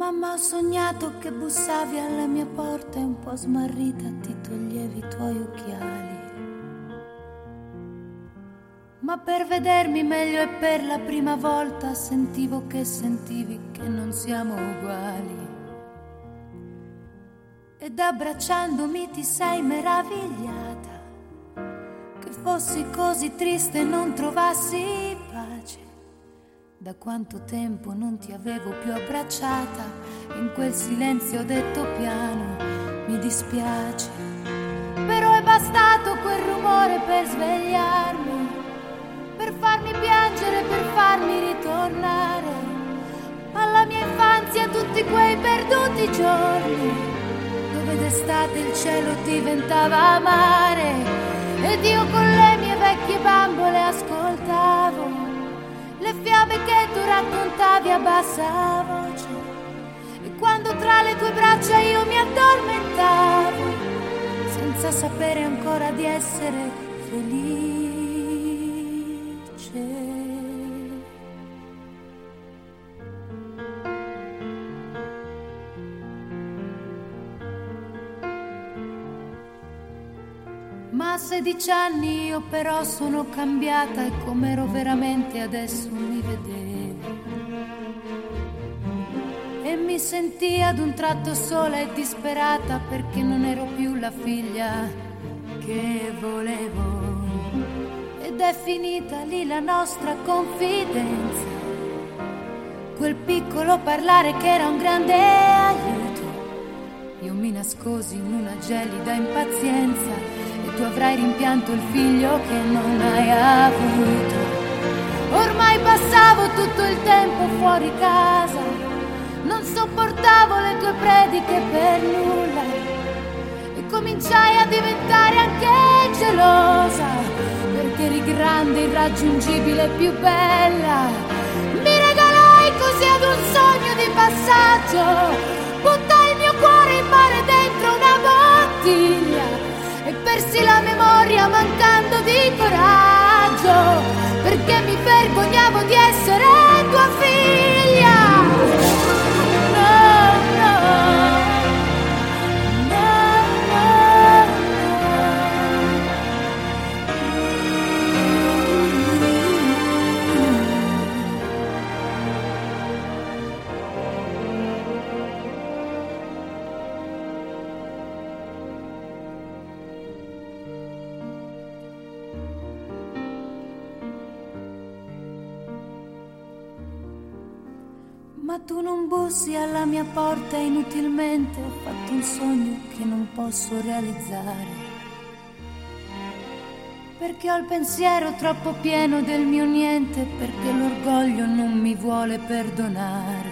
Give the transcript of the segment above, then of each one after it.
Mamma, ho sognato che bussavi alla mia porta e un po' smarrita ti toglievi i tuoi occhiali. Ma per vedermi meglio e per la prima volta sentivo che sentivi che non siamo uguali. Ed abbracciandomi ti sei meravigliata che fossi così triste e non trovassi pace. Da quanto tempo non ti avevo più abbracciata. In quel silenzio ho detto piano, mi dispiace. Però è bastato quel rumore per svegliarmi, per farmi piangere, per farmi ritornare alla mia infanzia, tutti quei perduti giorni dove d'estate il cielo diventava mare ed io con le mie vecchie bambole ascoltavo le fiabe che tu raccontavi a bassa voce. E quando tra le tue braccia io mi addormentavo senza sapere ancora di essere felice. Ma a 16 anni io però sono cambiata e com'ero veramente adesso mi vedevo e mi sentii ad un tratto sola e disperata perché non ero più la figlia che volevo. Ed è finita lì la nostra confidenza, quel piccolo parlare che era un grande aiuto. Io mi nascosi in una gelida impazienza e tu avrai rimpianto il figlio che non hai avuto. Ormai passavo tutto il tempo fuori casa, non sopportavo le tue prediche per nulla e cominciai a diventare anche gelosa perché eri grande, irraggiungibile, più bella. Mi regalai così ad un sogno di passaggio, buttai il mio cuore in mare dentro una bottiglia e persi la memoria mancando di coraggio perché mi vergognavo di essere tua figlia. No, no, no, no, ma tu non bussi alla mia porta inutilmente, ho fatto un sogno che non posso realizzare, perché ho il pensiero troppo pieno del mio niente, perché l'orgoglio non mi vuole perdonare.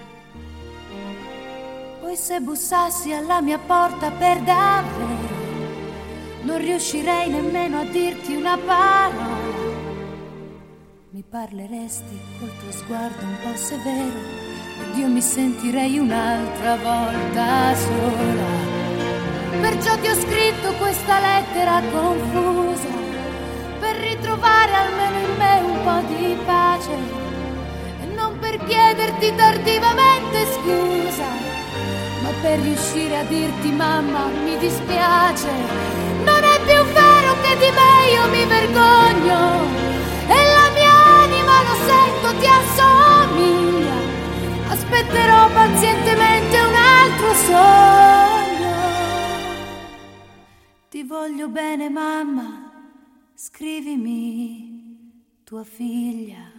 Poi se bussassi alla mia porta per davvero, non riuscirei nemmeno a dirti una parola. Mi parleresti col tuo sguardo un po' severo ed io mi sentirei un'altra volta sola. Perciò ti ho scritto questa lettera confusa per ritrovare almeno in me un po' di pace e non per chiederti tardivamente scusa, ma per riuscire a dirti mamma mi dispiace. Non è più vero che di me io mi vergogno e la mia anima, lo sento, ti assomiglia. Aspetterò pazientemente un altro sogno. Ti voglio bene mamma, scrivimi tua figlia.